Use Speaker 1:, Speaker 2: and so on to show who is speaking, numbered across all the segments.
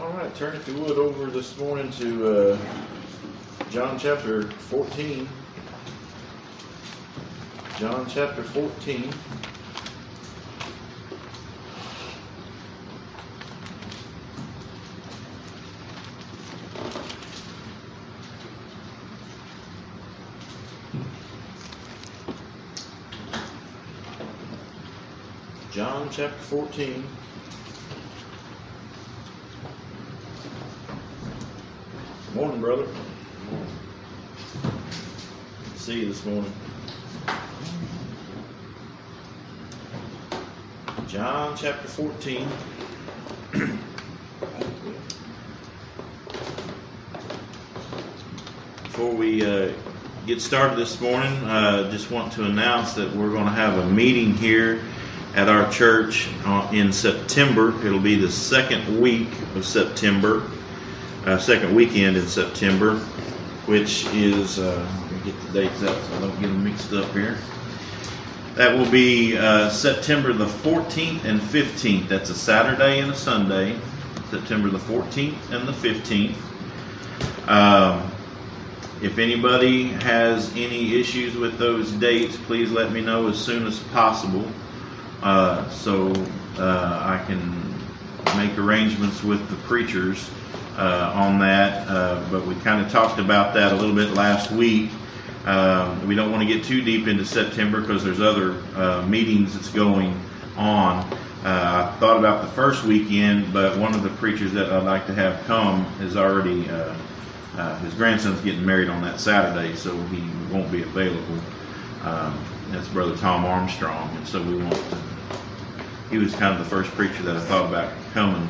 Speaker 1: All right, turn if you would over this morning to John chapter 14. John chapter 14. John chapter 14. Good morning, brother. Good morning. See you this morning. John chapter 14. Before we get started this morning, just want to announce that we're going to have a meeting here at our church in September. It'll be the second week of September, second weekend in September, which is, let me get the dates up so I don't get them mixed up here. That will be September the 14th and 15th. That's a Saturday and a Sunday, September the 14th and the 15th. If anybody has any issues with those dates, please let me know as soon as possible. So I can make arrangements with the preachers on that. But we kind of talked about that a little bit last week. We don't want to get too deep into September because there's other meetings that's going on. I thought about the first weekend, but one of the preachers that I'd like to have come is already, his grandson's getting married on that Saturday, so he won't be available. That's Brother Tom Armstrong, and so we want to, he was kind of the first preacher that I thought about coming.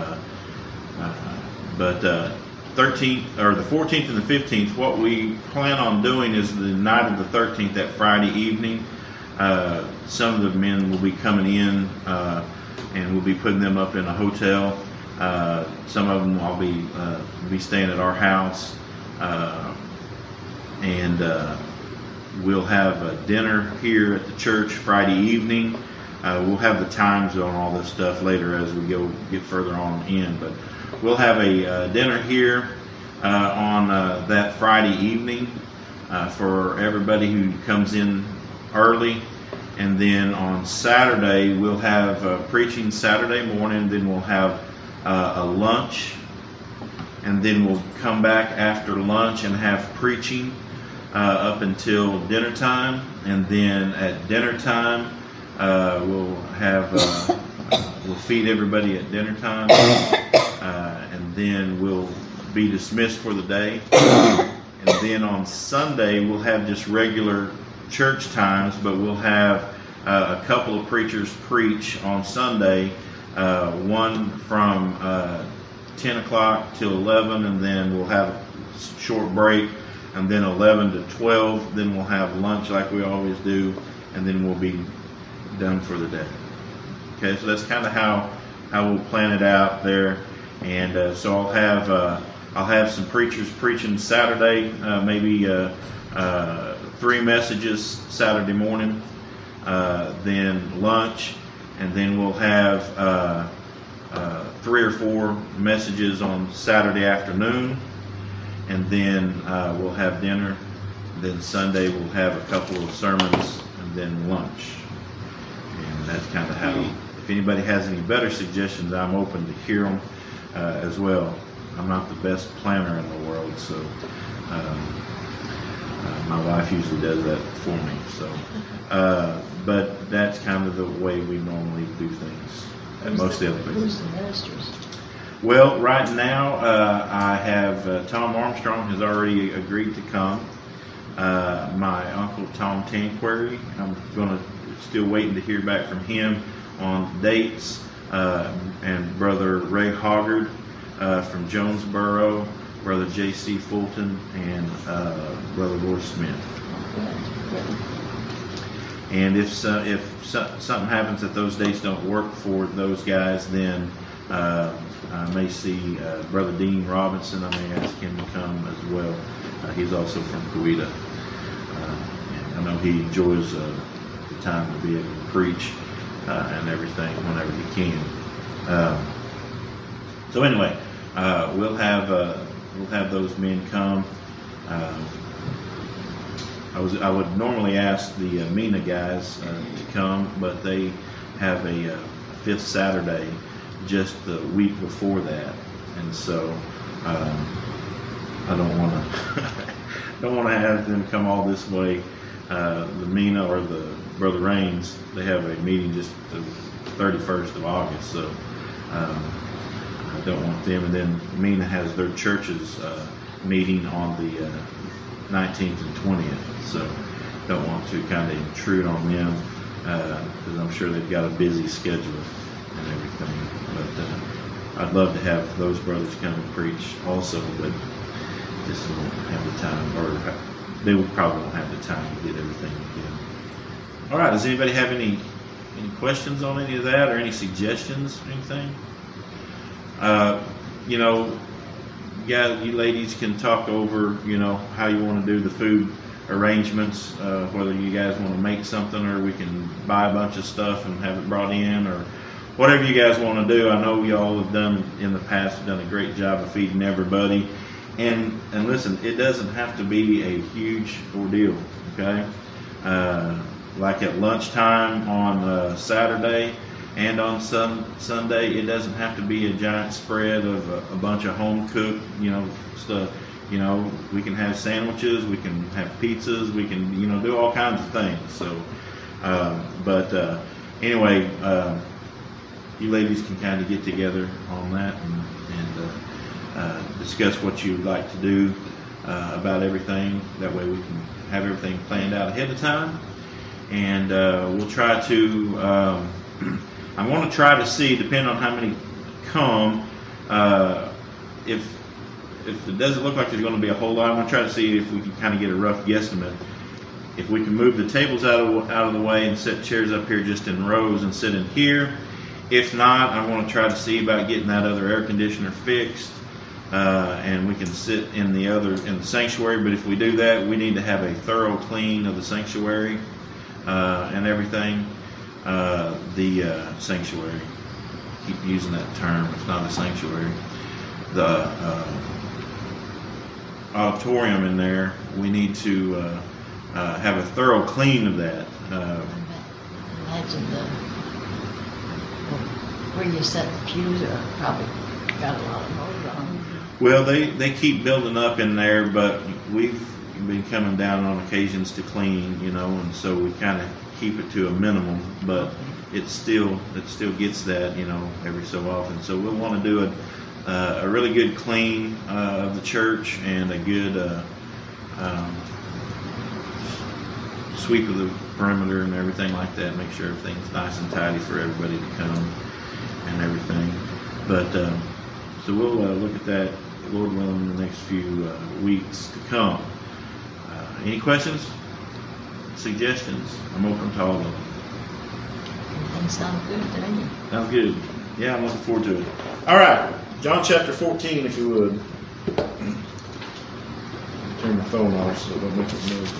Speaker 1: But 13th or the 14th and the 15th, what we plan on doing is the night of the 13th, that Friday evening. Some of the men will be coming in, and we'll be putting them up in a hotel. Some of them I'll be staying at our house, and we'll have a dinner here at the church Friday evening. We'll have the times on all this stuff later as we get further on in, but we'll have a dinner here on that Friday evening for everybody who comes in early. And then on Saturday, we'll have preaching Saturday morning. Then we'll have a lunch. And then we'll come back after lunch and have preaching up until dinner time. And then at dinner time, we'll feed everybody at dinner time. And then we'll be dismissed for the day. And then on Sunday, we'll have just regular church times, but we'll have a couple of preachers preach on Sunday, one from 10 o'clock till 11, and then we'll have a short break, and then 11 to 12, then we'll have lunch like we always do, and then we'll be done for the day. Okay, so that's kind of how we'll plan it out there. And so I'll have some preachers preaching Saturday, maybe 3 messages Saturday morning, then lunch, and then we'll have 3 or 4 messages on Saturday afternoon, and then we'll have dinner. Then Sunday we'll have a couple of sermons, and then lunch. And that's kind of how. If anybody has any better suggestions, I'm open to hear them as well. I'm not the best planner in the world, so my wife usually does that for me. So, but that's kind of the way we normally do things at most of the other places.
Speaker 2: Who's the ministers?
Speaker 1: Well, right now I have Tom Armstrong has already agreed to come. My uncle Tom Tanquary, I'm still waiting to hear back from him on dates, and Brother Ray Hoggard from Jonesboro, Brother J.C. Fulton, and Brother Roy Smith. And if something happens that those dates don't work for those guys, then I may see Brother Dean Robinson. I may ask him to come as well. He's also from Coweta. I know he enjoys the time to be able to preach and everything whenever he can. So anyway, we'll have those men come. I would normally ask the MENA guys to come, but they have a fifth Saturday just the week before that, and so I don't want to have them come all this way. The MENA or the Brother Rains, they have a meeting just the 31st of August, so I don't want them. And then MENA has their church's meeting on the 19th and 20th, so don't want to kind of intrude on them because I'm sure they've got a busy schedule and everything. But I'd love to have those brothers come and preach also, but just won't have the time, or they will probably won't have the time to get everything together. All right, does anybody have any questions on any of that, or any suggestions, or anything? You ladies can talk over, how you want to do the food arrangements, whether you guys want to make something, or we can buy a bunch of stuff and have it brought in, or whatever you guys want to do. I know y'all have done in the past, done a great job of feeding everybody. And listen, it doesn't have to be a huge ordeal, okay? Like at lunchtime on Saturday and on Sunday, it doesn't have to be a giant spread of a bunch of home-cooked, stuff. We can have sandwiches, we can have pizzas, we can, do all kinds of things. So, anyway, you ladies can kind of get together on that and discuss what you'd like to do about everything. That way we can have everything planned out ahead of time. And we'll try to, I'm going to try to see, depending on how many come, if it doesn't look like there's going to be a whole lot, I'm going to try to see if we can kind of get a rough guesstimate. If we can move the tables out of the way and set chairs up here just in rows and sit in here. If not, I'm going to try to see about getting that other air conditioner fixed. And we can sit in the sanctuary. But if we do that, we need to have a thorough clean of the sanctuary and everything. The sanctuary. Keep using that term. It's not a sanctuary. The auditorium in there. We need to have a thorough clean of that.
Speaker 2: Imagine where you set the pews are probably got a lot of mold on them.
Speaker 1: Well, they keep building up in there, but we've been coming down on occasions to clean, and so we kind of keep it to a minimum, but it still gets that, every so often. So we'll want to do a really good clean of the church and a good sweep of the perimeter and everything like that. Make sure everything's nice and tidy for everybody to come and everything. But so we'll look at that, Lord willing, in the next few weeks to come. Any questions? Suggestions? I'm open to all of them.
Speaker 2: Everything sounds good to me.
Speaker 1: Sounds good. Yeah, I'm looking forward to it. All right, John chapter 14, if you would. Turn the phone off so it don't make it noise.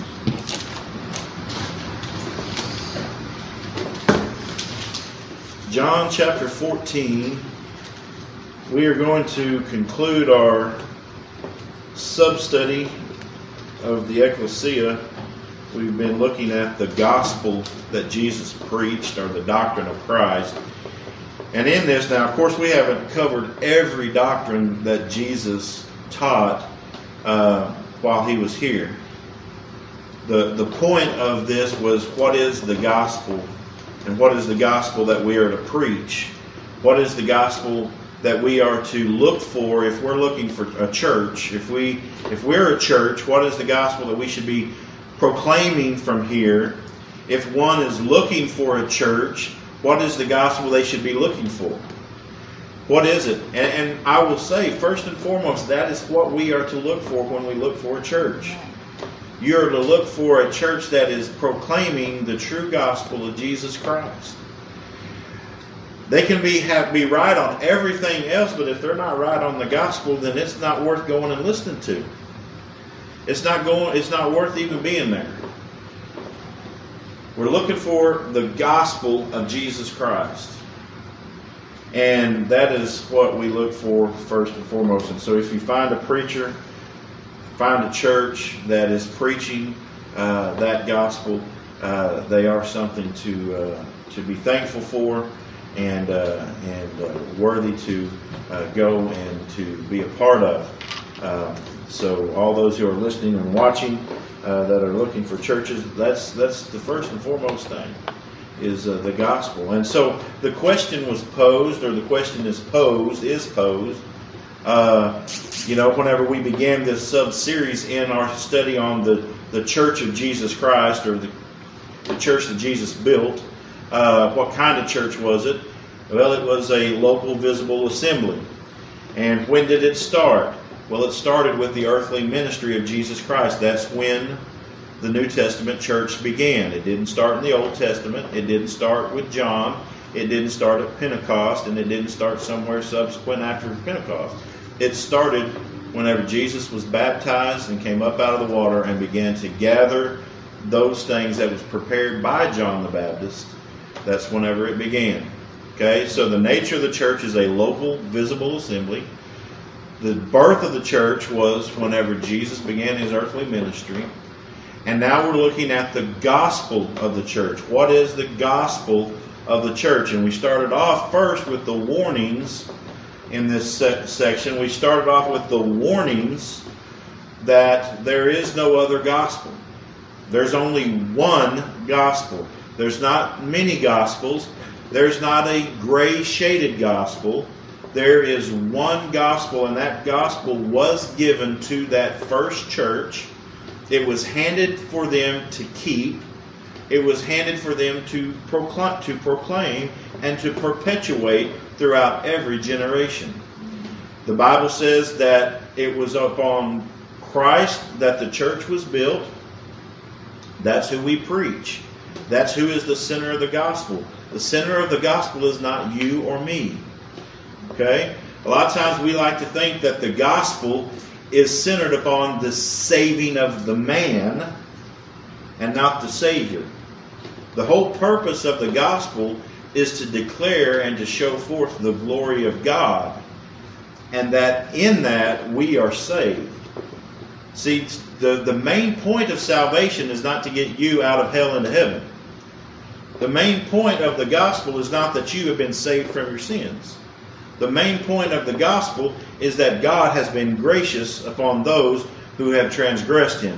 Speaker 1: John chapter 14. We are going to conclude our sub-study of the Ecclesia. We've been looking at the gospel that Jesus preached, or the doctrine of Christ. And in this, now, of course, we haven't covered every doctrine that Jesus taught while he was here. The point of this was, what is the gospel? And what is the gospel that we are to preach? What is the gospel that we are to look for if we're looking for a church? If we're a church, what is the gospel that we should be proclaiming from here? If one is looking for a church, what is the gospel they should be looking for? What is it? And I will say, first and foremost, that is what we are to look for when we look for a church. You're to look for a church that is proclaiming the true gospel of Jesus Christ. They can be right on everything else, but if they're not right on the gospel, then it's not worth going and listening to. It's not worth even being there. We're looking for the gospel of Jesus Christ. And that is what we look for first and foremost. And so if you find a preacher, find a church that is preaching that gospel, they are something to be thankful for and worthy to go and to be a part of. So all those who are listening and watching that are looking for churches, that's the first and foremost thing, is the gospel. And so the question was posed, or the question is posed, whenever we began this sub-series in our study on the Church of Jesus Christ, or the church that Jesus built. What kind of church was it? Well, it was a local visible assembly. And when did it start? Well, it started with the earthly ministry of Jesus Christ. That's when the New Testament church began. It didn't start in the Old Testament. It didn't start with John. It didn't start at Pentecost, and it didn't start somewhere subsequent after Pentecost. It started whenever Jesus was baptized and came up out of the water and began to gather those things that was prepared by John the Baptist. That's whenever it began. Okay, so the nature of the church is a local, visible assembly. The birth of the church was whenever Jesus began his earthly ministry. And now we're looking at the gospel of the church. What is the gospel of the church? And we started off first with the warnings in this section. We started off with the warnings that there is no other gospel. There's only one gospel. There's not many gospels. There's not a gray-shaded gospel. There is one gospel, and that gospel was given to that first church. It was handed for them to keep. It was handed for them to proclaim and to perpetuate throughout every generation. The Bible says that it was upon Christ that the church was built. That's who we preach. That's who is the center of the gospel. The center of the gospel is not you or me. Okay? A lot of times we like to think that the gospel is centered upon the saving of the man and not the Savior. The whole purpose of the gospel is to declare and to show forth the glory of God, and that in that we are saved. See, the main point of salvation is not to get you out of hell into heaven. The main point of the gospel is not that you have been saved from your sins. The main point of the gospel is that God has been gracious upon those who have transgressed him.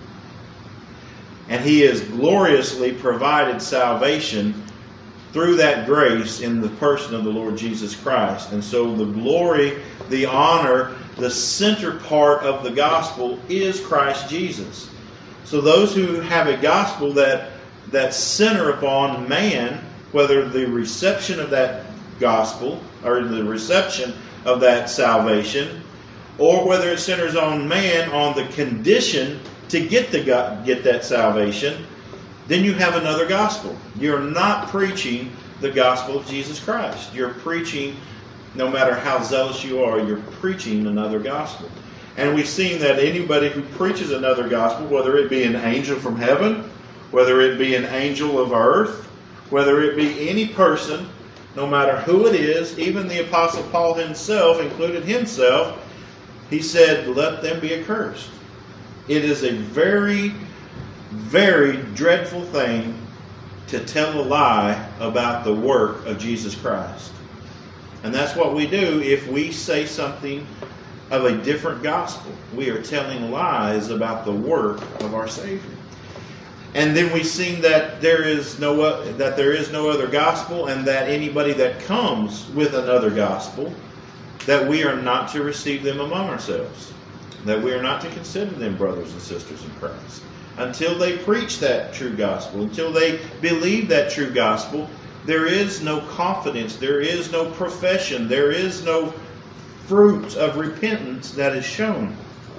Speaker 1: And he has gloriously provided salvation through that grace in the person of the Lord Jesus Christ. And so the glory, the honor, the center part of the gospel is Christ Jesus. So those who have a gospel that center upon man, whether the reception of that gospel or the reception of that salvation, or whether it centers on man on the condition to get that salvation, then you have another gospel. You're not preaching the gospel of Jesus Christ. You're preaching, no matter how zealous you are, you're preaching another gospel. And we've seen that anybody who preaches another gospel, whether it be an angel from heaven, whether it be an angel of earth, whether it be any person, no matter who it is, even the Apostle Paul himself included himself, he said, let them be accursed. It is a very, very dreadful thing to tell a lie about the work of Jesus Christ. And that's what we do if we say something of a different gospel. We are telling lies about the work of our Savior. And then we've seen that there is no other gospel, and that anybody that comes with another gospel, that we are not to receive them among ourselves. That we are not to consider them brothers and sisters in Christ. Until they preach that true gospel, until they believe that true gospel, there is no confidence, there is no profession, there is no fruit of repentance that is shown.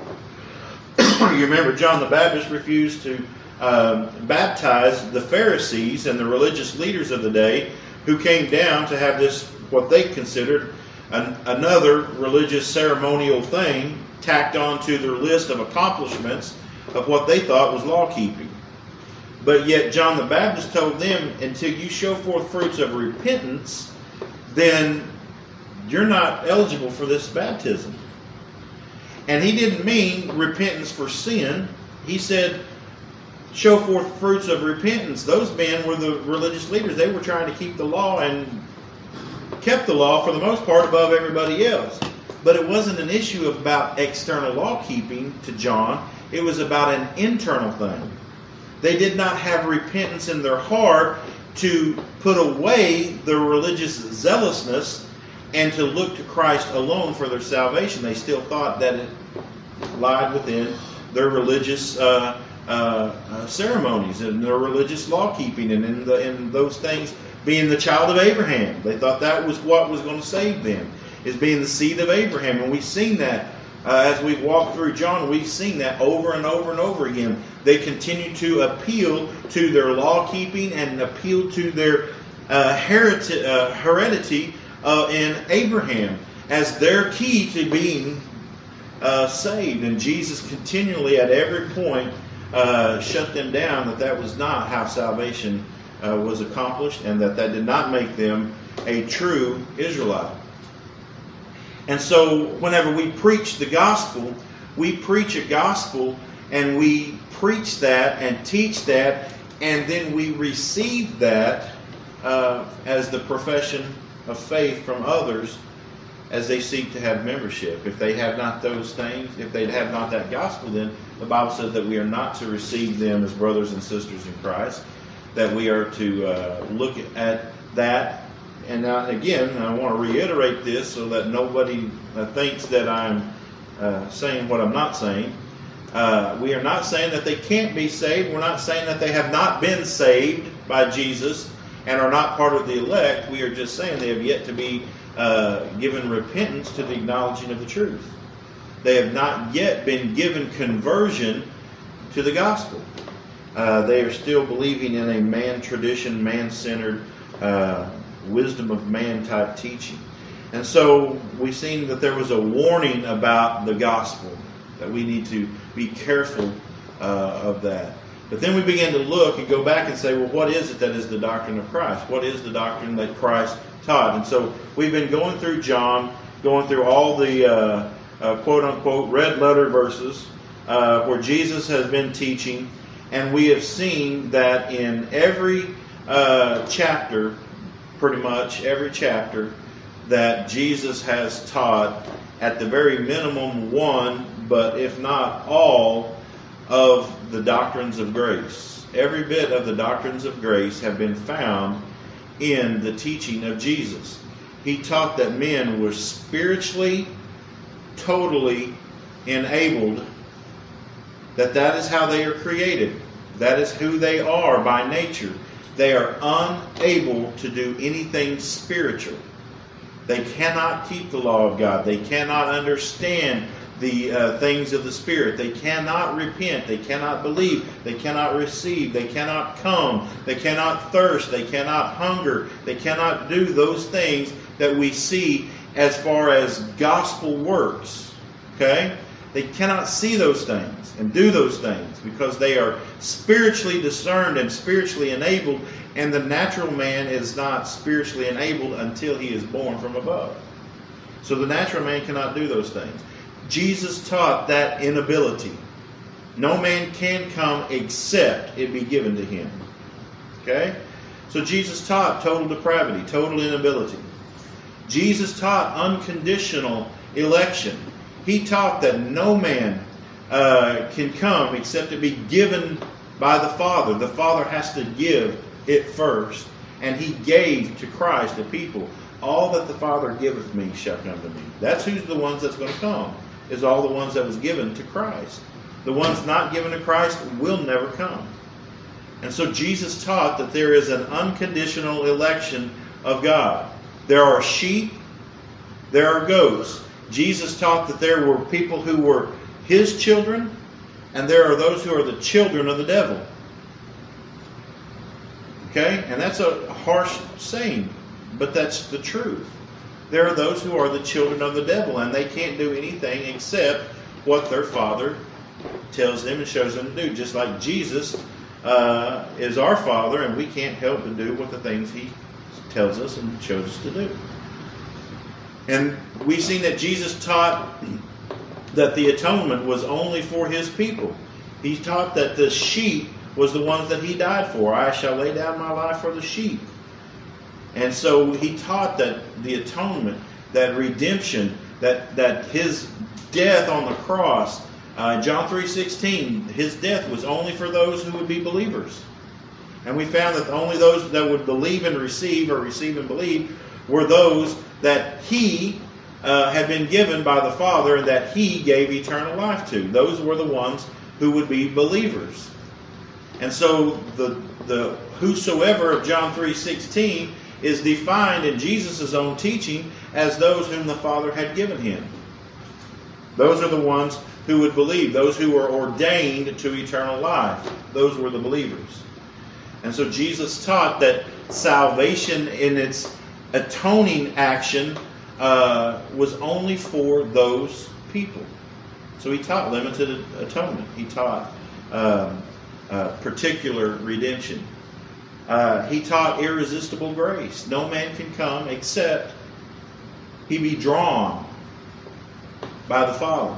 Speaker 1: You remember John the Baptist refused to baptize the Pharisees and the religious leaders of the day, who came down to have this, what they considered another religious ceremonial thing tacked onto their list of accomplishments of what they thought was law keeping. But yet John the Baptist told them, until you show forth fruits of repentance, then you're not eligible for this baptism. And he didn't mean repentance for sin. He said, show forth fruits of repentance. Those men were the religious leaders. They were trying to keep the law and kept the law for the most part above everybody else. But it wasn't an issue about external law keeping to John. It was about an internal thing. They did not have repentance in their heart to put away their religious zealousness and to look to Christ alone for their salvation. They still thought that it lied within their religious ceremonies and their religious law keeping and in those things being the child of Abraham. They thought that was what was going to save them, is being the seed of Abraham. And we've seen that as we've walked through John. We've seen that over and over and over again. They continue to appeal to their law keeping and appeal to their heredity in Abraham as their key to being saved. And Jesus continually at every point shut them down that was not how salvation was accomplished, and that did not make them a true Israelite. And so whenever we preach the gospel, we preach a gospel and we preach that and teach that, and then we receive that as the profession of faith from others as they seek to have membership. If they have not those things, if they have not that gospel, then the Bible says that we are not to receive them as brothers and sisters in Christ, that we are to look at that. And again, I want to reiterate this so that nobody thinks that I'm saying what I'm not saying. We are not saying that they can't be saved. We're not saying that they have not been saved by Jesus and are not part of the elect. We are just saying they have yet to be given repentance to the acknowledging of the truth. They have not yet been given conversion to the gospel. They are still believing in a man-tradition, man-centered, wisdom of man type teaching. And so we've seen that there was a warning about the gospel, that we need to be careful of that. But then we begin to look and go back and say, well, what is it that is the doctrine of Christ? What is the doctrine that Christ taught? And so we've been going through John, going through all the quote-unquote red letter verses where Jesus has been teaching. And we have seen that in every chapter, pretty much every chapter, that Jesus has taught at the very minimum one, but if not all, of the doctrines of grace. Every bit of the doctrines of grace have been found in the teaching of Jesus. He taught that men were spiritually, totally enabled, that is how they are created. That is who they are by nature. They are unable to do anything spiritual. They cannot keep the law of God. They cannot understand the things of the Spirit. They cannot repent. They cannot believe. They cannot receive. They cannot come. They cannot thirst. They cannot hunger. They cannot do those things that we see as far as gospel works. Okay? They cannot see those things and do those things because they are spiritually discerned and spiritually enabled, and the natural man is not spiritually enabled until he is born from above. So the natural man cannot do those things. Jesus taught that inability. No man can come except it be given to him. Okay? So Jesus taught total depravity, total inability. Jesus taught unconditional election. He taught that no man can come except it be given by the Father. The Father has to give it first. And he gave to Christ the people. All that the Father giveth me shall come to me. That's who's the ones that's going to come. Is all the ones that was given to Christ. The ones not given to Christ will never come. And so Jesus taught that there is an unconditional election of God. There are sheep. There are goats. Jesus taught that there were people who were his children, and there are those who are the children of the devil. Okay? And that's a harsh saying, but that's the truth. There are those who are the children of the devil, and they can't do anything except what their Father tells them and shows them to do. Just like Jesus is our Father, and we can't help but do what the things he tells us and shows us to do. And we've seen that Jesus taught that the atonement was only for His people. He taught that the sheep was the ones that He died for. I shall lay down my life for the sheep. And so He taught that the atonement, that redemption, that His death on the cross, John 3:16, His death was only for those who would be believers. And we found that only those that would believe and receive, or receive and believe, were those that He had been given by the Father and that He gave eternal life to. Those were the ones who would be believers. And so the whosoever of John 3:16 is defined in Jesus' own teaching as those whom the Father had given Him. Those are the ones who would believe, those who were ordained to eternal life. Those were the believers. And so Jesus taught that salvation in its atoning action was only for those people. So He taught limited atonement. He taught particular redemption. He taught irresistible grace. No man can come except he be drawn by the Father.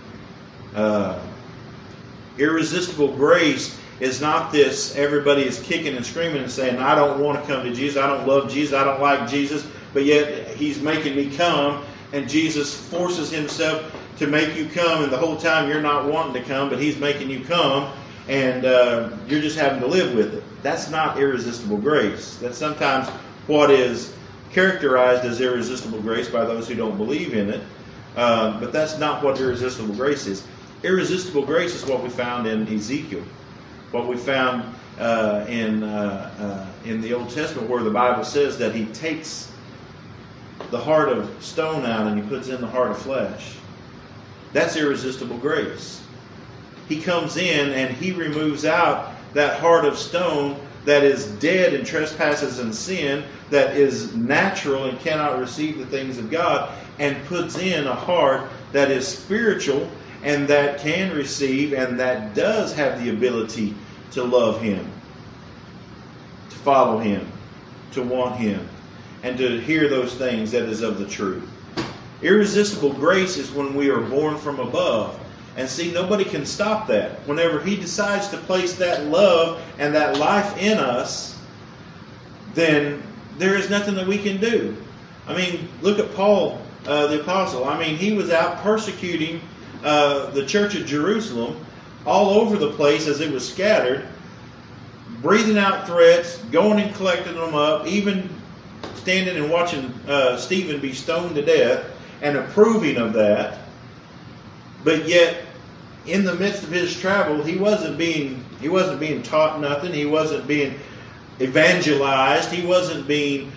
Speaker 1: Irresistible grace is not this, everybody is kicking and screaming and saying, I don't want to come to Jesus, I don't love Jesus, I don't like Jesus, but yet He's making me come, and Jesus forces Himself to make you come, and the whole time you're not wanting to come, but He's making you come, and you're just having to live with it. That's not irresistible grace. That's sometimes what is characterized as irresistible grace by those who don't believe in it, but that's not what irresistible grace is. Irresistible grace is what we found in Ezekiel, what we found in the Old Testament, where the Bible says that He takes the heart of stone out and He puts in the heart of flesh. That's irresistible grace. He comes in and He removes out that heart of stone that is dead in trespasses and sin, that is natural and cannot receive the things of God, and puts in a heart that is spiritual and that can receive and that does have the ability to love Him, to follow Him, to want Him, and to hear those things that is of the truth. Irresistible grace is when we are born from above. And see, nobody can stop that. Whenever He decides to place that love and that life in us, then there is nothing that we can do. I mean, look at Paul, the apostle. I mean, he was out persecuting the church of Jerusalem all over the place as it was scattered, breathing out threats, going and collecting them up, even standing and watching Stephen be stoned to death and approving of that. But yet, in the midst of his travel, he wasn't being taught nothing. He wasn't being evangelized. He wasn't being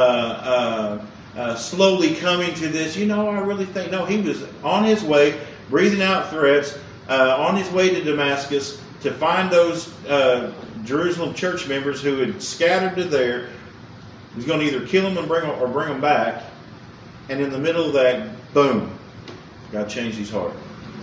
Speaker 1: slowly coming to this. I really think no. He was on his way, breathing out threats, on his way to Damascus to find those Jerusalem church members who had scattered to there. He was going to either kill them and bring them back. And in the middle of that, boom, God changed his heart.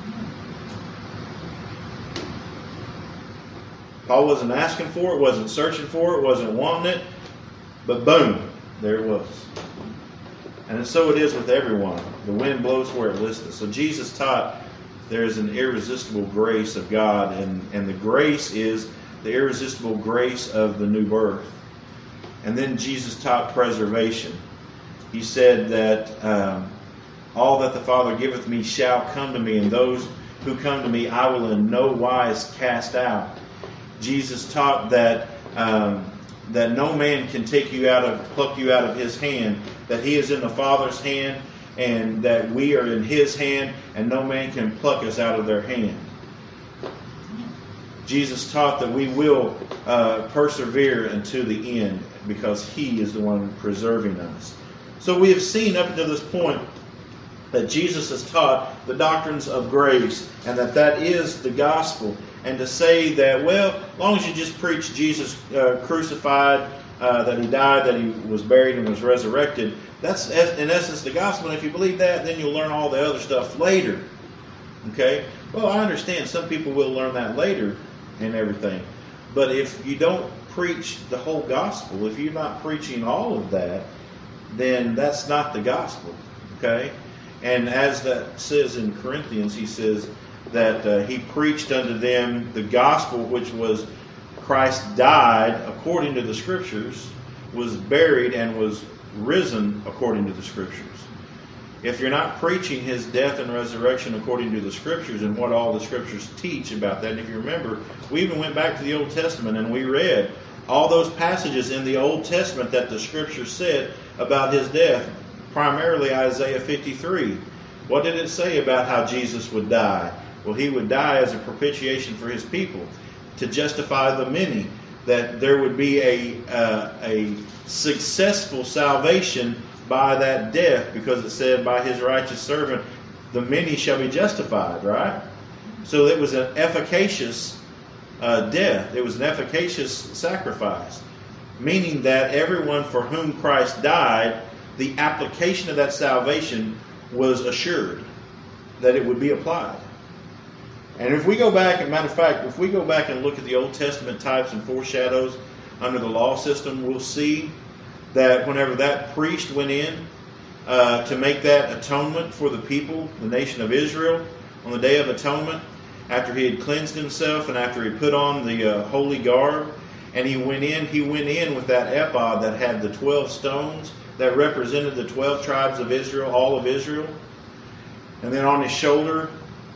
Speaker 1: Paul wasn't asking for it, wasn't searching for it, wasn't wanting it, but boom, there it was. And so it is with everyone. The wind blows where it listeth. So Jesus taught there is an irresistible grace of God, and the grace is the irresistible grace of the new birth. And then Jesus taught preservation. He said that all that the Father giveth me shall come to me, and those who come to me I will in no wise cast out. Jesus taught that that no man can pluck you out of His hand, that He is in the Father's hand, and that we are in His hand, and no man can pluck us out of their hand. Jesus taught that we will persevere unto the end because He is the one preserving us. So we have seen up until this point that Jesus has taught the doctrines of grace, and that is the gospel. And to say that, well, as long as you just preach Jesus crucified, that He died, that He was buried and was resurrected, that's in essence the gospel. And if you believe that, then you'll learn all the other stuff later. Okay? Well, I understand some people will learn that later and everything. But if you don't preach the whole gospel, if you're not preaching all of that, then that's not the gospel. Okay? And as that says in Corinthians, he says that he preached unto them the gospel, which was Christ died according to the Scriptures, was buried, and was risen according to the Scriptures. If you're not preaching his death and resurrection according to the Scriptures and what all the Scriptures teach about that, and if you remember, we even went back to the Old Testament and we read all those passages in the Old Testament that the Scriptures said about his death, primarily Isaiah 53. What did it say about how Jesus would die? Well, he would die as a propitiation for his people, to justify the many, that there would be a successful salvation by that death, because it said, by his righteous servant, the many shall be justified, right? So it was an efficacious death. It was an efficacious sacrifice, meaning that everyone for whom Christ died, the application of that salvation was assured, that it would be applied. And if we go back, as a matter of fact, if we go back and look at the Old Testament types and foreshadows under the law system, we'll see that whenever that priest went in to make that atonement for the people, the nation of Israel, on the Day of Atonement, after he had cleansed himself and after he put on the holy garb, and he went in with that ephod that had the 12 stones that represented the 12 tribes of Israel, all of Israel. And then on his shoulder,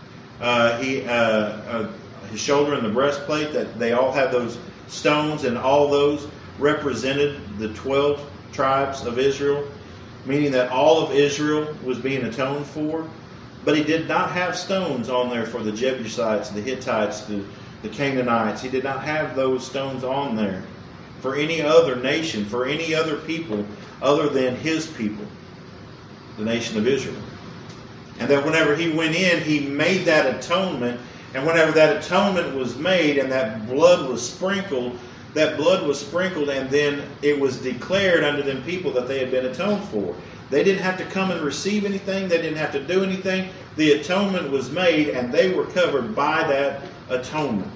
Speaker 1: his shoulder and the breastplate, that they all had those stones, and all those represented the 12 tribes of Israel, meaning that all of Israel was being atoned for. But he did not have stones on there for the Jebusites, the Hittites, the Canaanites. He did not have those stones on there for any other nation, for any other people other than his people, the nation of Israel. And that whenever he went in, he made that atonement. And whenever that atonement was made and that blood was sprinkled, and then it was declared unto them people that they had been atoned for. They didn't have to come and receive anything. They didn't have to do anything. The atonement was made, and they were covered by that atonement.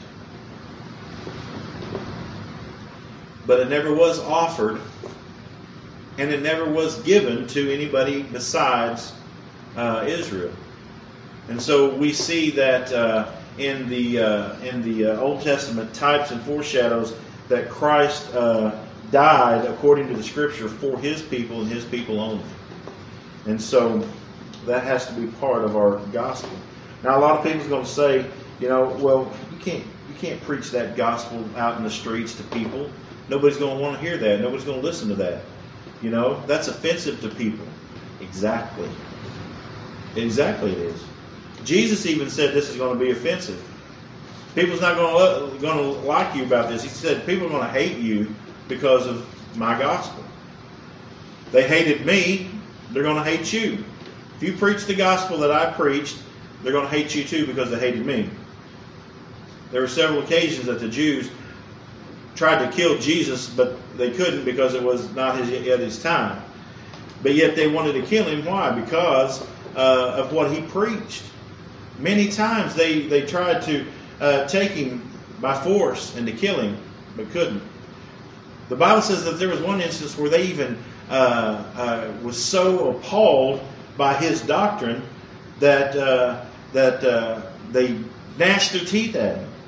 Speaker 1: But it never was offered, and it never was given to anybody besides Israel. And so we see that in the Old Testament types and foreshadows that Christ died according to the Scripture for his people and his people only. And so that has to be part of our gospel. Now, a lot of people are going to say, well, you can't preach that gospel out in the streets to people. Nobody's going to want to hear that. Nobody's going to listen to that. That's offensive to people. Exactly it is. Jesus even said this is going to be offensive. People's not going to like you about this. He said people are going to hate you because of my gospel. They hated me, they're going to hate you. If you preach the gospel that I preached, they're going to hate you too because they hated me. There were several occasions that the Jews tried to kill Jesus, but they couldn't because it was not yet his time. But yet they wanted to kill him. Why? Because of what he preached. Many times they tried to take him by force and to kill him, but couldn't. The Bible says that there was one instance where they even was so appalled by his doctrine that they gnashed their teeth at him.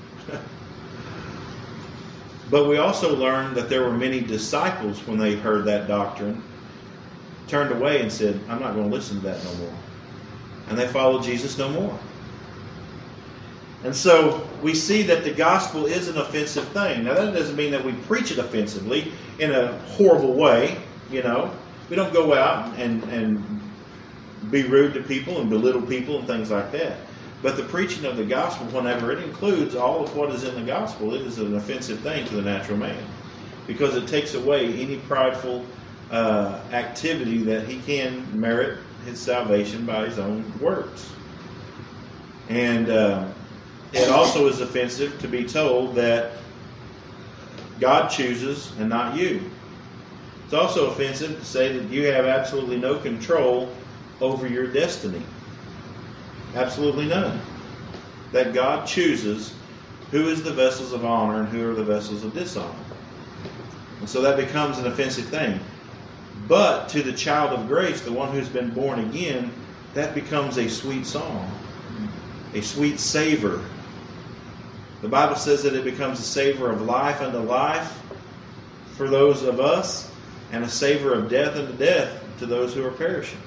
Speaker 1: But we also learned that there were many disciples, when they heard that doctrine, turned away and said, I'm not going to listen to that no more. And they followed Jesus no more. And so we see that the gospel is an offensive thing. Now that doesn't mean that we preach it offensively in a horrible way. We don't go out and be rude to people and belittle people and things like that. But the preaching of the gospel, whenever it includes all of what is in the gospel, it is an offensive thing to the natural man, because it takes away any prideful activity that he can merit his salvation by his own works. And it also is offensive to be told that God chooses and not you. It's also offensive to say that you have absolutely no control over your destiny. Absolutely none. That God chooses who is the vessels of honor and who are the vessels of dishonor. And so that becomes an offensive thing. But to the child of grace, the one who's been born again, that becomes a sweet song, a sweet savor. The Bible says that it becomes a savor of life unto life for those of us, and a savor of death unto death to those who are perishing.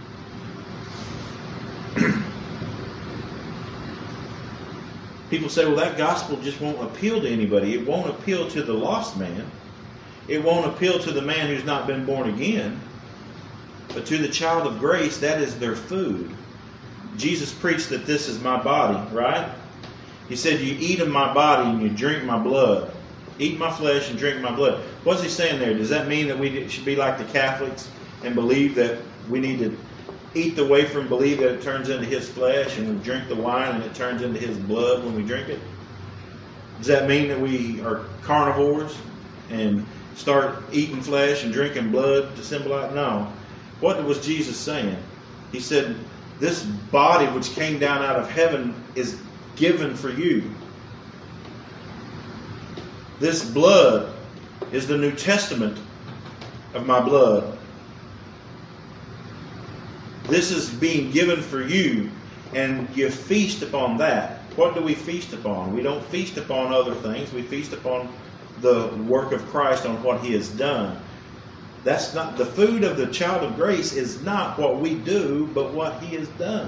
Speaker 1: People say, well, that gospel just won't appeal to anybody. It won't appeal to the lost man. It won't appeal to the man who's not been born again. But to the child of grace, that is their food. Jesus preached that this is my body, right? He said, you eat of my body and you drink my blood. Eat my flesh and drink my blood. What's he saying there? Does that mean that we should be like the Catholics and believe that we need to eat the wafer and believe that it turns into his flesh, and we drink the wine and it turns into his blood when we drink it? Does that mean that we are carnivores and start eating flesh and drinking blood to symbolize? No. What was Jesus saying? He said, this body which came down out of heaven is given for you. This blood is the New Testament of my blood. This is being given for you, and you feast upon that. What do we feast upon? We don't feast upon other things. We feast upon the work of Christ, on what he has done. That's not the food of the child of grace. Is not what we do, but what he has done.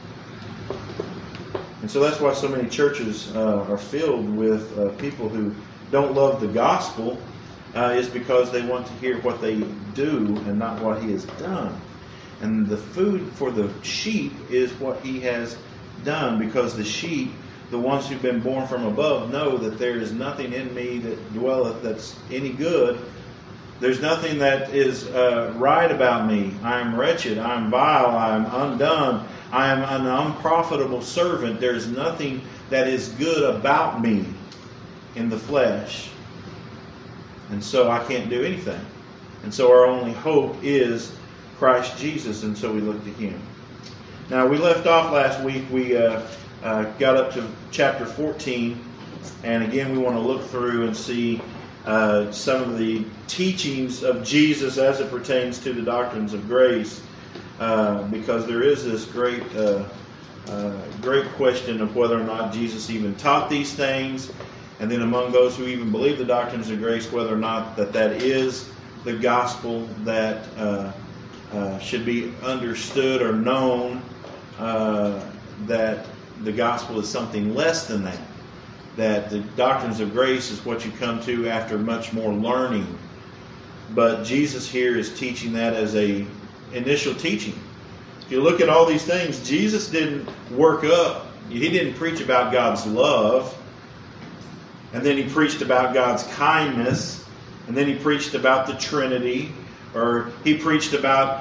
Speaker 1: And so that's why so many churches are filled with people who don't love the gospel, is because they want to hear what they do and not what he has done. And the food for the sheep is what he has done, because the sheep, the ones who've been born from above, know that there is nothing in me that dwelleth that's any good. There's nothing that is right about me. I am wretched. I am vile. I am undone. I am an unprofitable servant. There's nothing that is good about me in the flesh. And so I can't do anything. And so our only hope is Christ Jesus, and so we look to him. Now, we left off last week. We got up to chapter 14, and again we want to look through and see some of the teachings of Jesus as it pertains to the doctrines of grace, because there is this great question of whether or not Jesus even taught these things, and then among those who even believe the doctrines of grace, whether or not that is the gospel that should be understood or known, that the gospel is something less than that. That the doctrines of grace is what you come to after much more learning. But Jesus here is teaching that as a initial teaching. If you look at all these things, Jesus didn't work up. He didn't preach about God's love. And then he preached about God's kindness. And then he preached about the Trinity. Or he preached about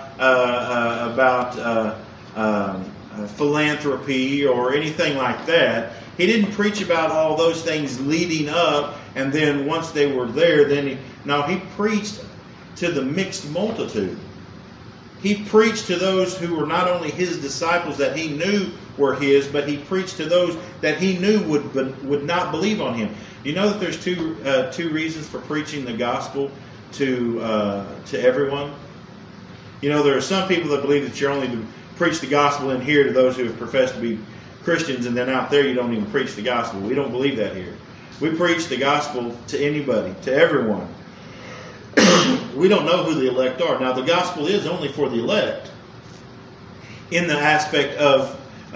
Speaker 1: philanthropy or anything like that. He didn't preach about all those things leading up, and then once they were there, he preached to the mixed multitude. He preached to those who were not only his disciples that he knew were his, but he preached to those that he knew would not believe on him. You know that there's two reasons for preaching the gospel to everyone. You know, there are some people that believe that you're only to preach the gospel in here to those who have professed to be Christians, and then out there you don't even preach the gospel. We don't believe that here. We preach the gospel to anybody, to everyone. We don't know who the elect are. Now, the gospel is only for the elect in the aspect of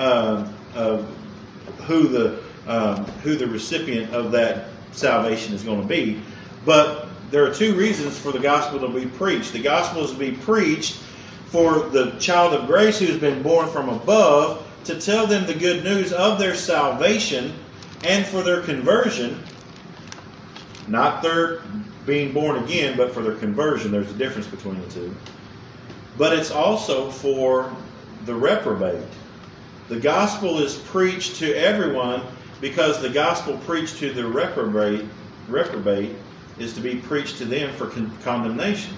Speaker 1: who the recipient of that salvation is going to be. But there are two reasons for the gospel to be preached. The gospel is to be preached for the child of grace who's been born from above, to tell them the good news of their salvation and for their conversion. Not their being born again, but for their conversion. There's a difference between the two. But it's also for the reprobate. The gospel is preached to everyone, because the gospel preached to the reprobate is to be preached to them for condemnation.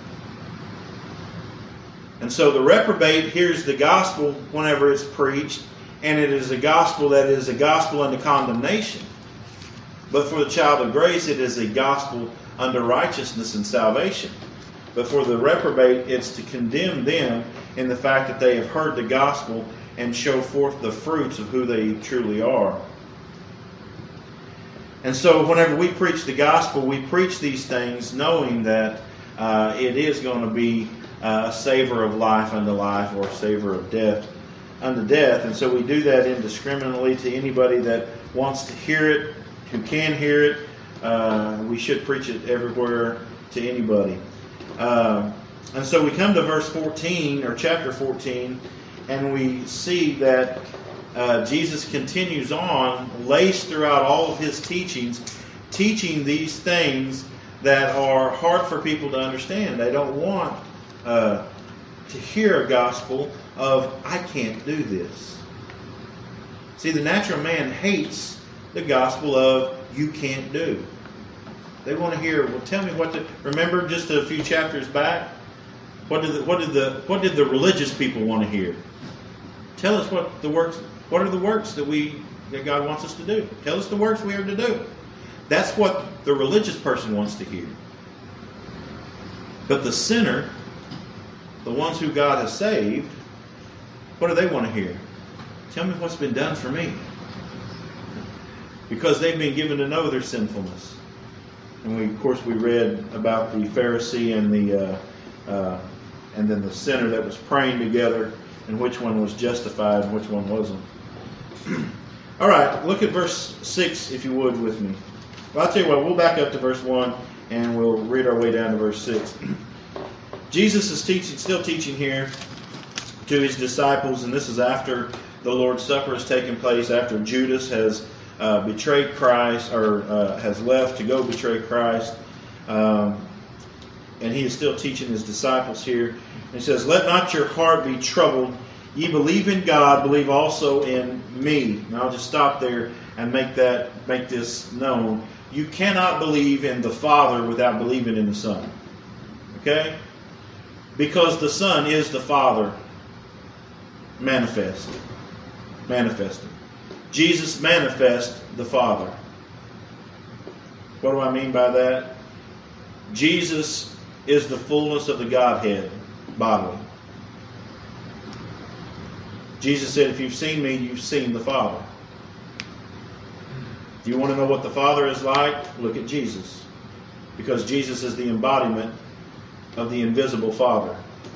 Speaker 1: And so the reprobate hears the gospel whenever it's preached, and it is a gospel that is a gospel unto condemnation. But for the child of grace, it is a gospel unto righteousness and salvation. But for the reprobate, it's to condemn them in the fact that they have heard the gospel and show forth the fruits of who they truly are. And so whenever we preach the gospel, we preach these things knowing that it is going to be a savor of life unto life, or a savor of death unto death. And so we do that indiscriminately to anybody that wants to hear it, who can hear it. We should preach it everywhere to anybody. And so we come to verse 14, or chapter 14, and we see that Jesus continues on, laced throughout all of his teachings, teaching these things that are hard for people to understand. They don't want to hear a gospel of, I can't do this. See, the natural man hates the gospel of, you can't do. They want to hear, well, tell me what to... Remember just a few chapters back? What did the religious people want to hear? Tell us what are the works that God wants us to do. Tell us the works we are to do. That's what the religious person wants to hear. But the sinner, the ones who God has saved, what do they want to hear? Tell me what's been done for me. Because they've been given to know their sinfulness. And we read about the Pharisee and then the sinner that was praying together, and which one was justified and which one wasn't. All right, look at verse 6 if you would with me. Well, I'll tell you what, we'll back up to verse 1 and we'll read our way down to verse 6. Jesus is still teaching here to his disciples, and this is after the Lord's Supper has taken place, after Judas has betrayed Christ, or has left to go betray Christ. And he is still teaching his disciples here. And he says, let not your heart be troubled. Ye believe in God, believe also in me. Now I'll just stop there and make this known. You cannot believe in the Father without believing in the Son. Okay? Because the Son is the Father manifested. Jesus manifests the Father. What do I mean by that? Jesus is the fullness of the Godhead bodily. Jesus said, if you've seen me, you've seen the Father. Do you want to know what the Father is like? Look at Jesus. Because Jesus is the embodiment of the invisible Father.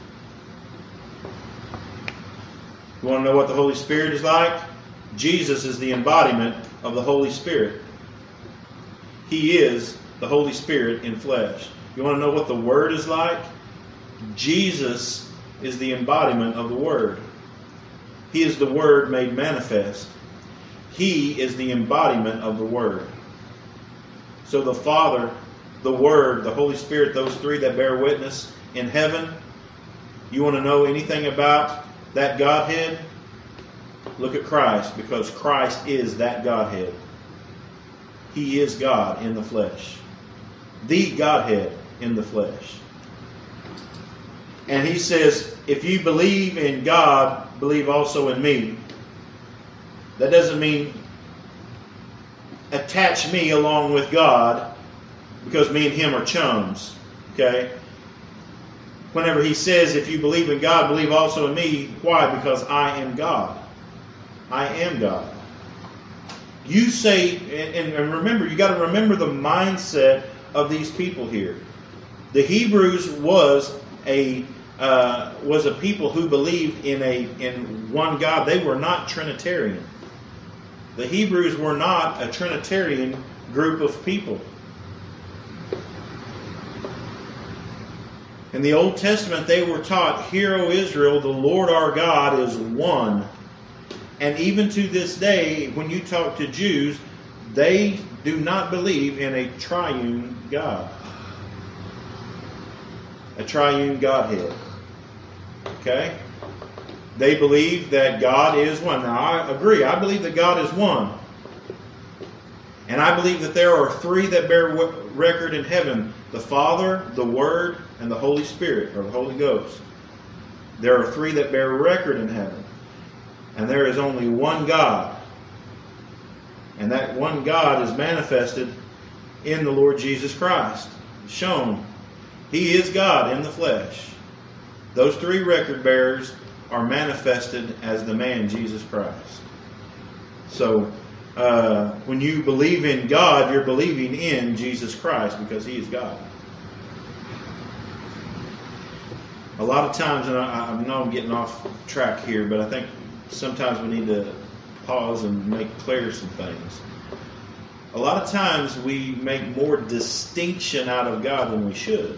Speaker 1: You want to know what the Holy Spirit is like? Jesus is the embodiment of the Holy Spirit. He is the Holy Spirit in flesh. You want to know what the Word is like? Jesus is the embodiment of the Word. He is the Word made manifest. He is the embodiment of the Word. So the Father, the Word, the Holy Spirit, those three that bear witness in heaven. You want to know anything about that Godhead? Look at Christ, because Christ is that Godhead. He is God in the flesh. The Godhead in the flesh. And he says, if you believe in God, believe also in me. That doesn't mean attach me along with God, because me and him are chums. Okay? Whenever he says, if you believe in God, believe also in me. Why? Because I am God. I am God. You say, and remember, you got to remember the mindset of these people here. The Hebrews was a people who believed in one God. They were not Trinitarian. The Hebrews were not a Trinitarian group of people. In the Old Testament, they were taught, hear, O Israel, the Lord our God is one. And even to this day, when you talk to Jews, they do not believe in a triune God. A triune Godhead. Okay? They believe that God is one. Now, I agree. I believe that God is one. And I believe that there are three that bear record in heaven. The Father, the Word, and the Holy Spirit, or the Holy Ghost. There are three that bear record in heaven. And there is only one God. And that one God is manifested in the Lord Jesus Christ. Shown He is God in the flesh. Those three record bearers are manifested as the man Jesus Christ. So, when you believe in God, you're believing in Jesus Christ because He is God. A lot of times, and I know I'm getting off track here, but I think sometimes we need to pause and make clear some things. A lot of times we make more distinction out of God than we should.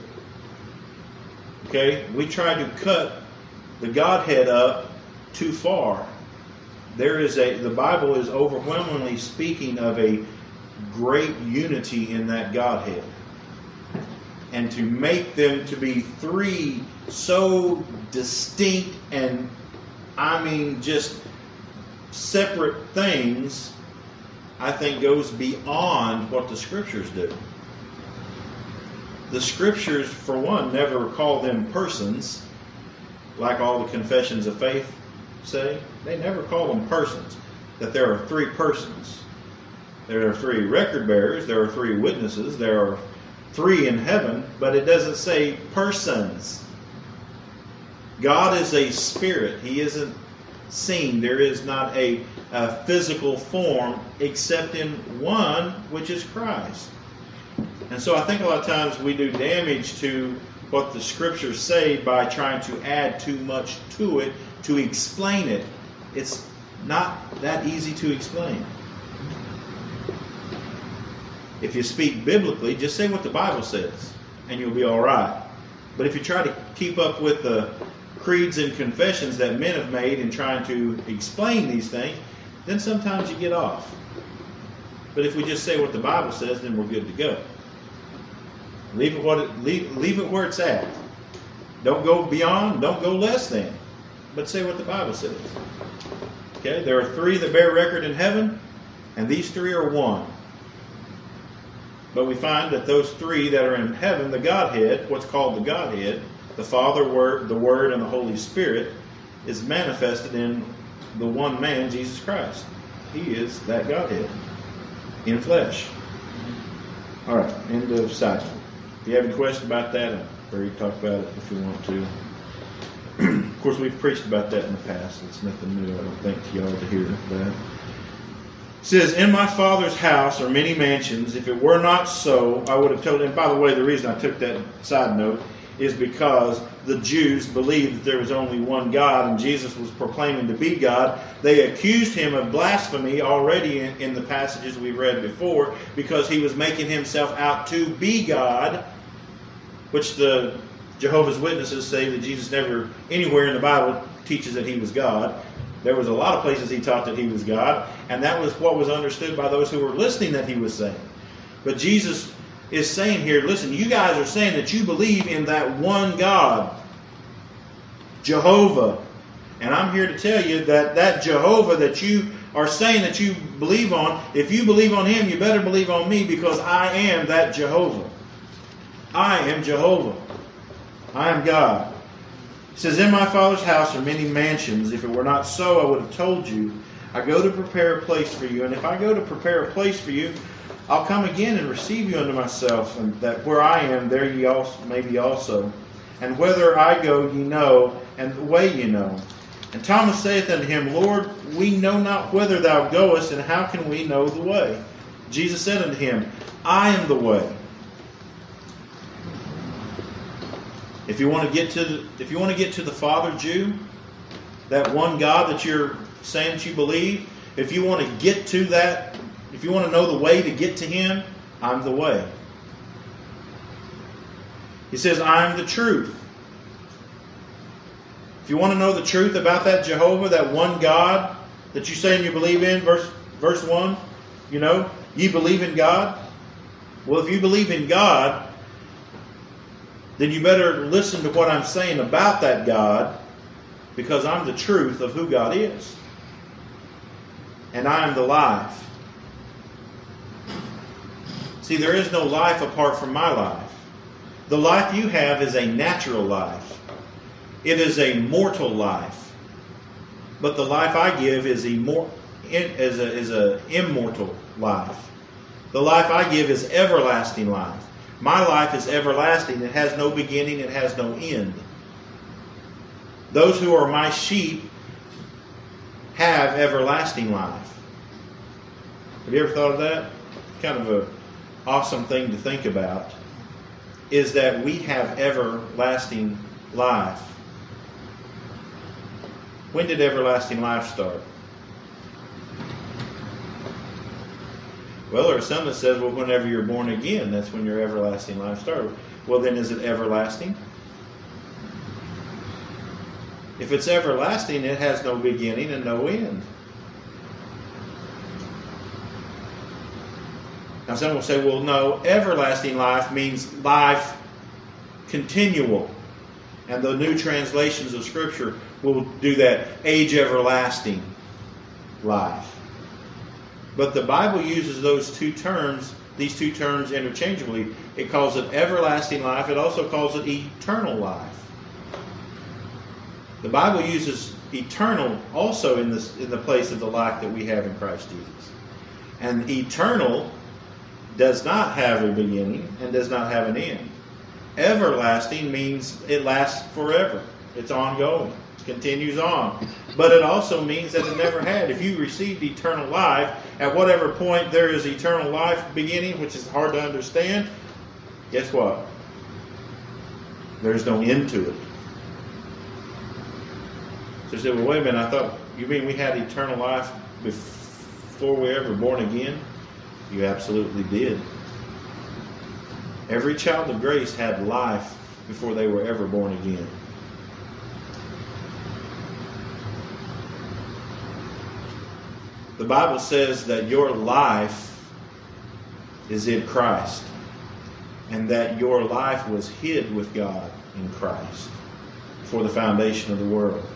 Speaker 1: Okay? We try to cut the Godhead up too far. The Bible is overwhelmingly speaking of a great unity in that Godhead. And to make them to be three so distinct and, just separate things, I think goes beyond what the Scriptures do. The Scriptures, for one, never call them persons, like all the confessions of faith say. They never call them persons, that there are three persons. There are three record bearers, there are three witnesses, there are three in heaven, but it doesn't say persons. God is a spirit. He isn't seen. There is not a physical form except in one, which is Christ. And so I think a lot of times we do damage to what the Scriptures say by trying to add too much to it to explain it. It's not that easy to explain. If you speak biblically, just say what the Bible says, and you'll be all right. But if you try to keep up with the creeds and confessions that men have made in trying to explain these things, then sometimes you get off. But if we just say what the Bible says, then we're good to go. Leave it where it's at. Don't go beyond, don't go less than. But say what the Bible says. Okay, there are three that bear record in heaven, and these three are one. But we find that those three that are in heaven, the Godhead, what's called the Godhead, the Father, the Word, and the Holy Spirit, is manifested in the one man, Jesus Christ. He is that Godhead in flesh. All right, end of side. If you have any questions about that, I'm ready to talk about it if you want to. Of course, we've preached about that in the past. It's nothing new, I don't think, to y'all to hear that. It says, in my Father's house are many mansions. If it were not so, I would have told you. And by the way, the reason I took that side note is because the Jews believed that there was only one God and Jesus was proclaiming to be God. They accused him of blasphemy already in the passages we read before because he was making himself out to be God, which the Jehovah's Witnesses say that Jesus never anywhere in the Bible teaches that he was God. There was a lot of places he taught that he was God, and that was what was understood by those who were listening that he was saying. But Jesus is saying here, listen, you guys are saying that you believe in that one God, Jehovah. And I'm here to tell you that Jehovah that you are saying that you believe on, if you believe on him, you better believe on me because I am that Jehovah. I am Jehovah. I am God. It says, in my Father's house are many mansions. If it were not so, I would have told you. I go to prepare a place for you. And if I go to prepare a place for you, I'll come again and receive you unto myself, and that where I am, there ye also may be also. And whither I go ye know, and the way ye know. And Thomas saith unto him, Lord, we know not whither thou goest, and how can we know the way? Jesus said unto him, I am the way. If you want to get to the Father, Jew, that one God that you're saying that you believe, if you want to get to that, if you want to know the way to get to him, I'm the way. He says, I'm the truth. If you want to know the truth about that Jehovah, that one God that you say you believe in, verse 1, you believe in God. Well, if you believe in God, then you better listen to what I'm saying about that God, because I'm the truth of who God is. And I am the life. See, there is no life apart from my life. The life you have is a natural life. It is a mortal life. But the life I give is an immortal life. The life I give is everlasting life. My life is everlasting. It has no beginning. It has no end. Those who are my sheep have everlasting life. Have you ever thought of that? Kind of an awesome thing to think about. Is that we have everlasting life. When did everlasting life start? Well, there's some that says, well, whenever you're born again, that's when your everlasting life started. Well, then is it everlasting? If it's everlasting, it has no beginning and no end. Now, some will say, well, no, everlasting life means life continual. And the new translations of Scripture will do that, age everlasting life. But the Bible uses these two terms interchangeably. It calls it everlasting life. It also calls it eternal life. The Bible uses eternal also in the place of the life that we have in Christ Jesus. And eternal does not have a beginning and does not have an end. Everlasting means it lasts forever. It's ongoing. It continues on. But it also means that it never had. If you received eternal life, at whatever point there is eternal life beginning, which is hard to understand, guess what? There's no end to it. So you say, well, wait a minute, I thought, you mean we had eternal life before we were ever born again? You absolutely did. Every child of grace had life before they were ever born again. The Bible says that your life is in Christ, and that your life was hid with God in Christ before the foundation of the world.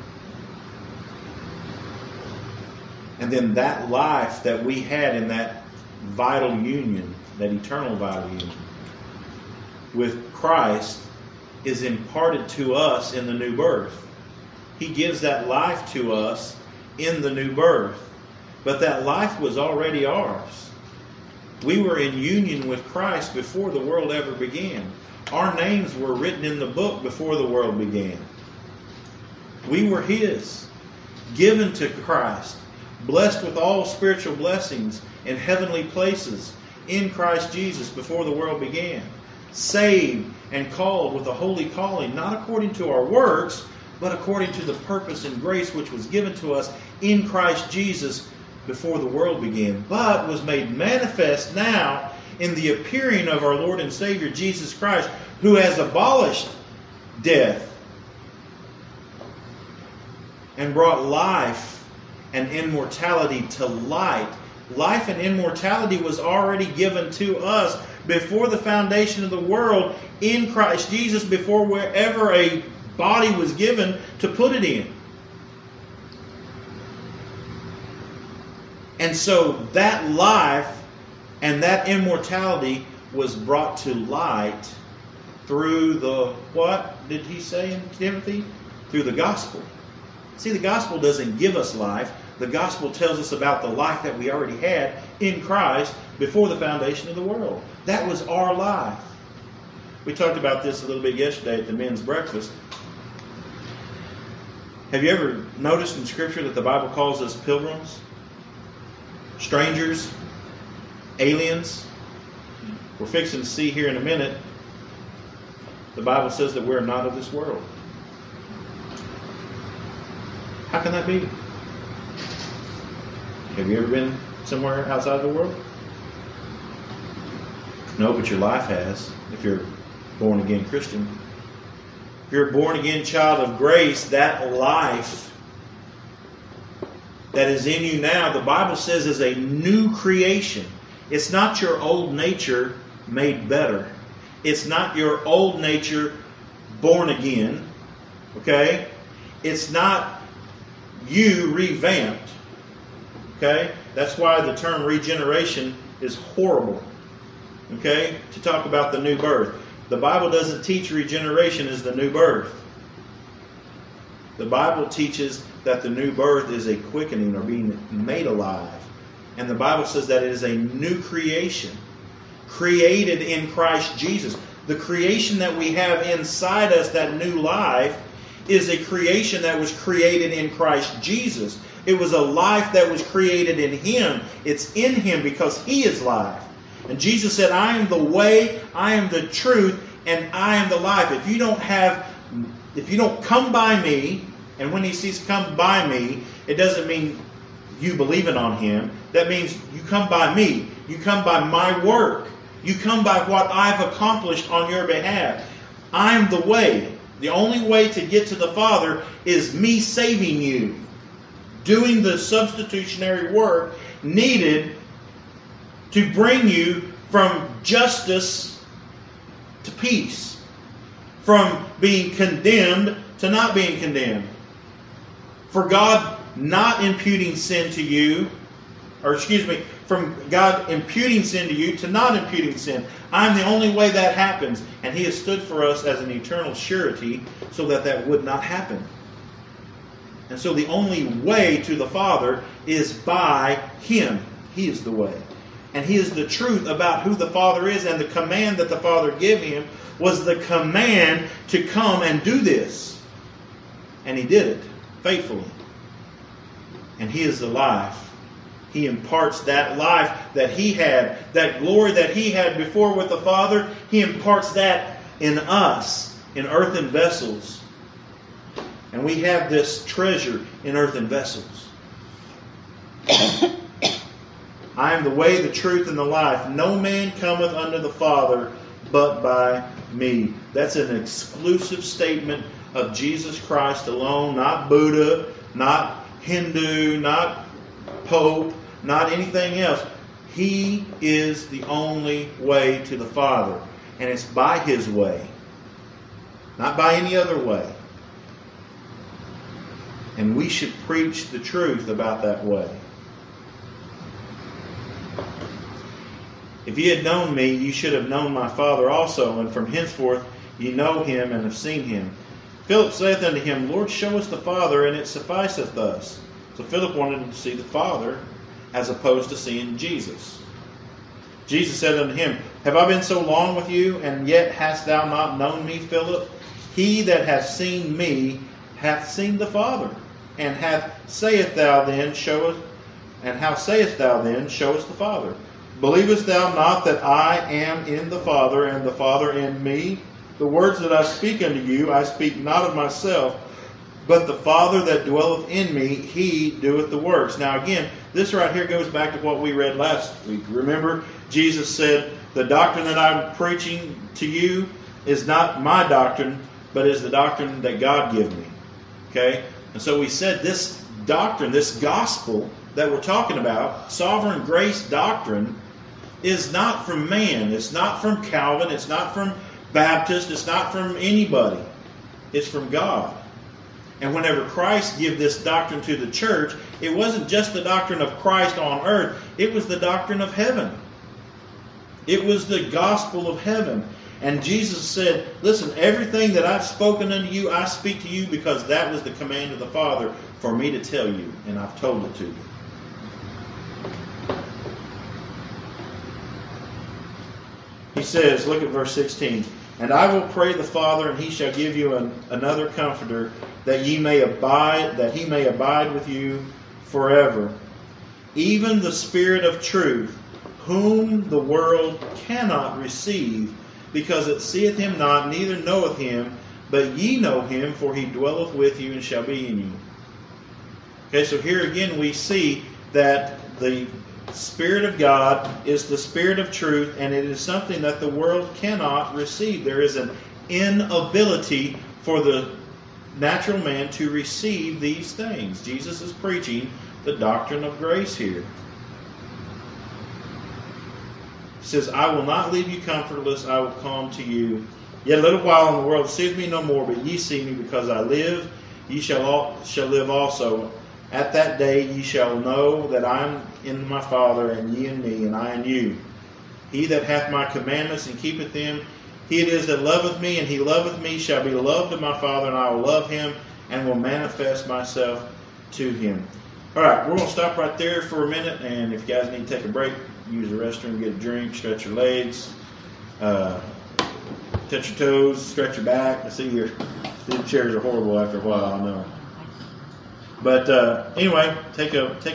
Speaker 1: And then that life that we had in that vital union, that eternal vital union with Christ, is imparted to us in the new birth. He gives that life to us in the new birth. But that life was already ours. We were in union with Christ before the world ever began. Our names were written in the book before the world began. We were His, given to Christ, blessed with all spiritual blessings in heavenly places in Christ Jesus before the world began. Saved and called with a holy calling, not according to our works, but according to the purpose and grace which was given to us in Christ Jesus before the world began, but was made manifest now in the appearing of our Lord and Savior Jesus Christ, who has abolished death and brought life and immortality to light. Life and immortality was already given to us before the foundation of the world in Christ Jesus, before wherever a body was given to put it in. And so that life and that immortality was brought to light through the, what did he say in Timothy? Through the gospel. See, the gospel doesn't give us life. The gospel tells us about the life that we already had in Christ before the foundation of the world. That was our life. We talked about this a little bit yesterday at the men's breakfast. Have you ever noticed in Scripture that the Bible calls us pilgrims? Strangers? Aliens? We're fixing to see here in a minute. The Bible says that we're not of this world. How can that be? Have you ever been somewhere outside the world? No, but your life has, if you're a born-again Christian. If you're a born-again child of grace, that life that is in you now, the Bible says, is a new creation. It's not your old nature made better. It's not your old nature born again. Okay? It's not you revamped. Okay? That's why the term regeneration is horrible. Okay? To talk about the new birth. The Bible doesn't teach regeneration as the new birth. The Bible teaches that the new birth is a quickening or being made alive. And the Bible says that it is a new creation. created in Christ Jesus. The creation that we have inside us, that new life, is a creation that was created in Christ Jesus. It was a life that was created in Him. It's in Him because He is life. And Jesus said, I am the way, I am the truth, and I am the life. If you don't come by me, and when He says come by me, it doesn't mean you believing on Him. That means you come by me. You come by my work. You come by what I've accomplished on your behalf. I'm the way. The only way to get to the Father is me saving you. Doing the substitutionary work needed to bring you from justice to peace. From being condemned to not being condemned. For God not imputing sin to you, from God imputing sin to you to not imputing sin. I'm the only way that happens. And He has stood for us as an eternal surety so that that would not happen. And so the only way to the Father is by Him. He is the way. And He is the truth about who the Father is. And the command that the Father gave Him was the command to come and do this. And He did it faithfully. And He is the life. He imparts that life that He had, that glory that He had before with the Father. He imparts that in us, in earthen vessels. And we have this treasure in earthen vessels. I am the way, the truth, and the life. No man cometh unto the Father but by me. That's an exclusive statement of Jesus Christ alone, not Buddha, not Hindu, not Pope, not anything else. He is the only way to the Father. And it's by His way. Not by any other way. And we should preach the truth about that way. If ye had known me, you should have known my Father also, and from henceforth ye know Him and have seen Him. Philip saith unto Him, Lord, show us the Father, and it sufficeth us. So Philip wanted to see the Father as opposed to seeing Jesus. Jesus said unto him, Have I been so long with you, and yet hast thou not known me, Philip? He that hath seen me hath seen the Father. And how sayest thou then, show us the Father? Believest thou not that I am in the Father, and the Father in me? The words that I speak unto you, I speak not of myself, but the Father that dwelleth in me, He doeth the works. Now again, this right here goes back to what we read last week. Remember, Jesus said, the doctrine that I'm preaching to you is not my doctrine, but is the doctrine that God gave me. Okay? And so we said this doctrine, this gospel that we're talking about, sovereign grace doctrine, is not from man. It's not from Calvin. It's not from Baptist. It's not from anybody. It's from God. And whenever Christ gave this doctrine to the church, it wasn't just the doctrine of Christ on earth. It was the doctrine of heaven. It was the gospel of heaven. And Jesus said, listen, everything that I've spoken unto you, I speak to you because that was the command of the Father for me to tell you. And I've told it to you. He says, look at verse 16. And I will pray the Father, and He shall give you another Comforter, that He may abide with you forever. Even the Spirit of truth, whom the world cannot receive, because it seeth Him not, neither knoweth Him, but ye know Him, for He dwelleth with you and shall be in you. Okay, so here again we see that the Spirit of God is the Spirit of truth, and it is something that the world cannot receive. There is an inability for the natural man to receive these things. Jesus is preaching the doctrine of grace here. He says, I will not leave you comfortless, I will come to you. Yet a little while, and the world seeth me no more, but ye see me, because I live, ye shall live also. At that day ye shall know that I am in my Father, and ye in me, and I in you. He that hath my commandments and keepeth them, he it is that loveth me, and he loveth me, shall be loved of my Father, and I will love him, and will manifest myself to him. All right, we're going to stop right there for a minute, and if you guys need to take a break, use the restroom, get a drink, stretch your legs, touch your toes, stretch your back. I see the chairs are horrible after a while, I know. But anyway, take a